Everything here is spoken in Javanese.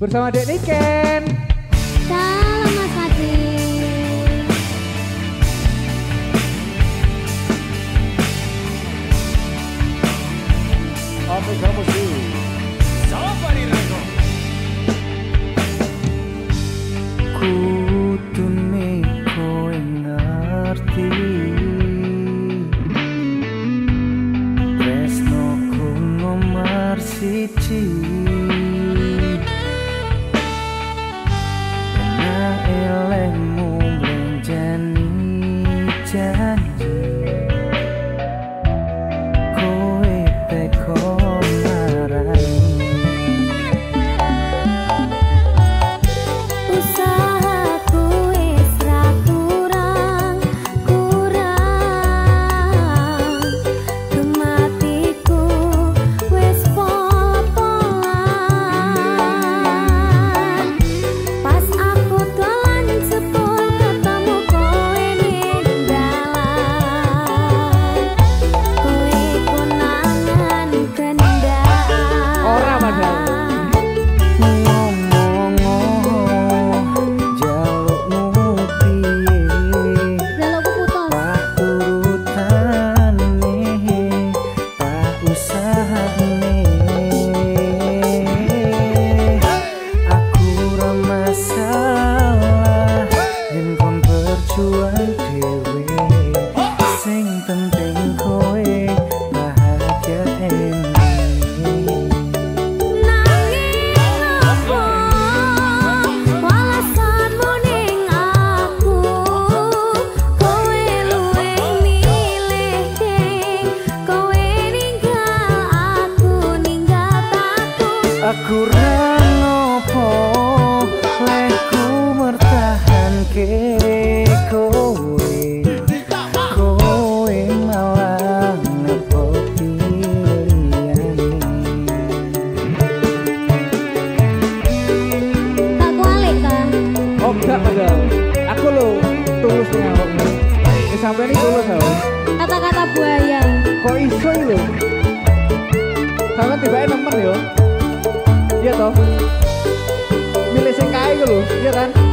bersama Dek Niken. Salam Mas Fadil. Oke, kamu sih. Safari Rego. Kudune kowe ngerti tresnoku nomor siji. Enak elemu blenjani janji kowe teko marai. Usahaku wis ra kurang kematiku wis popolan. Pas aku dolan sepur ketemu kowe ning dalan, kowe konangan kendaan. Ora padahal. Sing penting kowe bahagia endi. Nanging apa walasanmu ning aku, kowe luwih milih ding, kowe ninggal aku ninggal takut. Aku ra ngopo leku mertahanke kowe. Kowe malah ngepoti liyane. Tak kualik kan? Oh, enggak padahal. Aku lo tulus nih awakmu. Sampai ini tulus aku. Kata-kata buaya. Kok iso ini lo? Sampai tiba-tiba nemen yo. Iya toh? Milih sing kae iku lho, iya kan?